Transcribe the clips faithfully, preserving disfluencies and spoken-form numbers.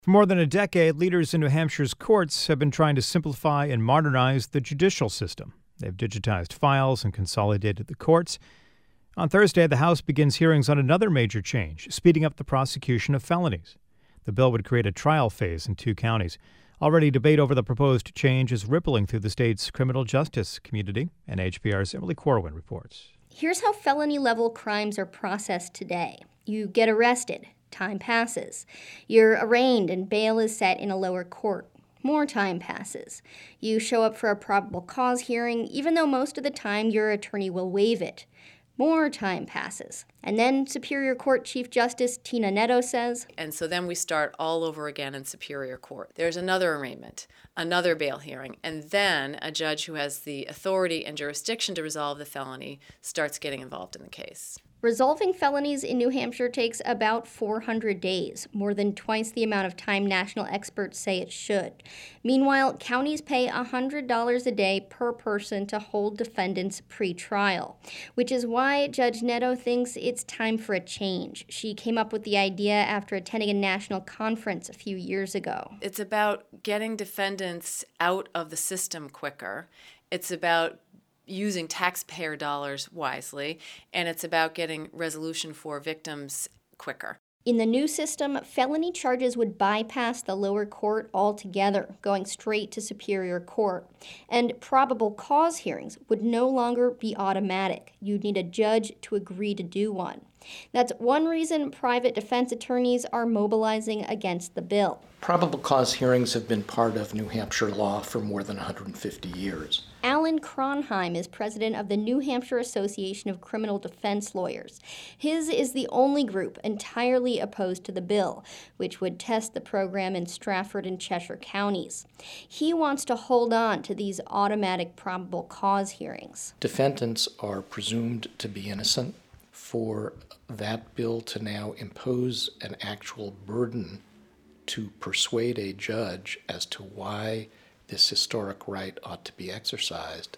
For more than a decade, leaders in New Hampshire's courts have been trying to simplify and modernize the judicial system. They've digitized files and consolidated the courts. On Thursday, the House begins hearings on another major change, speeding up the prosecution of felonies. The bill would create a trial phase in two counties. Already, debate over the proposed change is rippling through the state's criminal justice community, and H P R's Emily Corwin reports. Here's how felony-level crimes are processed today. You get arrested. Time passes. You're arraigned and bail is set in a lower court. More time passes. You show up for a probable cause hearing, even though most of the time your attorney will waive it. More time passes. And then Superior Court Chief Justice Tina Netto says, And so then we start all over again in Superior Court. There's another arraignment, another bail hearing, and then a judge who has the authority and jurisdiction to resolve the felony starts getting involved in the case. Resolving felonies in New Hampshire takes about four hundred days, more than twice the amount of time national experts say it should. Meanwhile, counties pay one hundred dollars a day per person to hold defendants pre-trial, which is why Judge Netto thinks it's time for a change. She came up with the idea after attending a national conference a few years ago. It's about getting defendants out of the system quicker. It's about using taxpayer dollars wisely, and it's about getting resolution for victims quicker. In the new system, felony charges would bypass the lower court altogether, going straight to Superior Court. And probable cause hearings would no longer be automatic. You'd need a judge to agree to do one. That's one reason private defense attorneys are mobilizing against the bill. Probable cause hearings have been part of New Hampshire law for more than one hundred fifty years. Alan Kronheim is president of the New Hampshire Association of Criminal Defense Lawyers. His is the only group entirely opposed to the bill, which would test the program in Strafford and Cheshire counties. He wants to hold on to these automatic probable cause hearings. Defendants are presumed to be innocent. For that bill to now impose an actual burden to persuade a judge as to why this historic right ought to be exercised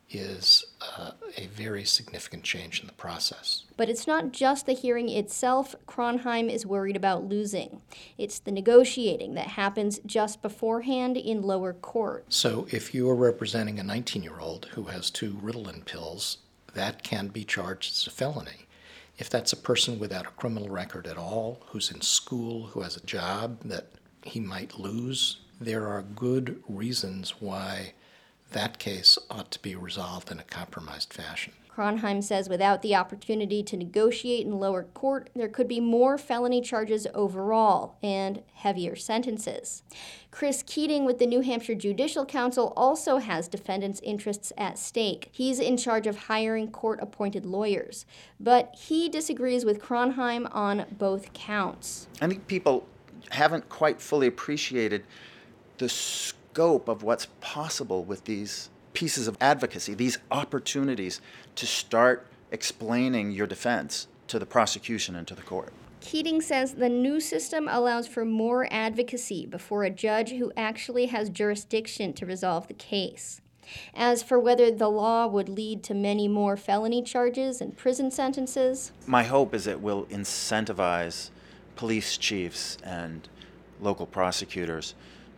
is uh, a very significant change in the process. But it's not just the hearing itself Kronheim is worried about losing. It's the negotiating that happens just beforehand in lower court. So if you are representing a nineteen-year-old who has two Ritalin pills, that can be charged as a felony. If that's a person without a criminal record at all, who's in school, who has a job that he might lose, there are good reasons why that case ought to be resolved in a compromised fashion. Kronheim says without the opportunity to negotiate in lower court, there could be more felony charges overall and heavier sentences. Chris Keating with the New Hampshire Judicial Council also has defendants' interests at stake. He's in charge of hiring court-appointed lawyers, but he disagrees with Kronheim on both counts. I think people haven't quite fully appreciated the scope of what's possible with these pieces of advocacy, these opportunities to start explaining your defense to the prosecution and to the court. Keating says the new system allows for more advocacy before a judge who actually has jurisdiction to resolve the case. As for whether the law would lead to many more felony charges and prison sentences, my hope is it will incentivize police chiefs and local prosecutors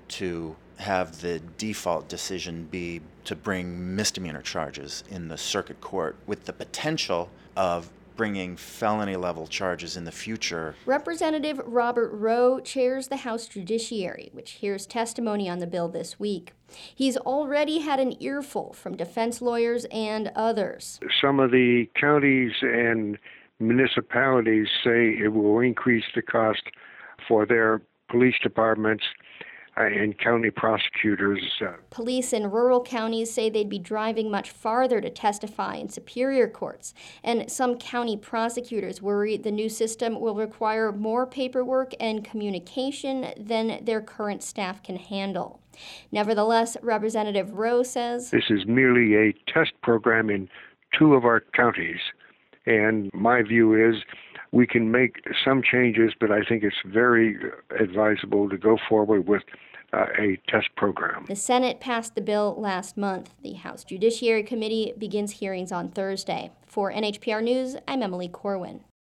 to have the default decision be to bring misdemeanor charges in the circuit court with the potential of bringing felony-level charges in the future. Representative Robert Rowe chairs the House Judiciary, which hears testimony on the bill this week. He's already had an earful from defense lawyers and others. Some of the counties and municipalities say it will increase the cost for their police departments and county prosecutors. Police in rural counties say they'd be driving much farther to testify in superior courts, and some county prosecutors worry the new system will require more paperwork and communication than their current staff can handle. Nevertheless, Representative Rowe says, This is merely a test program in two of our counties, and my view is we can make some changes, but I think it's very advisable to go forward with Uh, a test program. The Senate passed the bill last month. The House Judiciary Committee begins hearings on Thursday. For N H P R News, I'm Emily Corwin.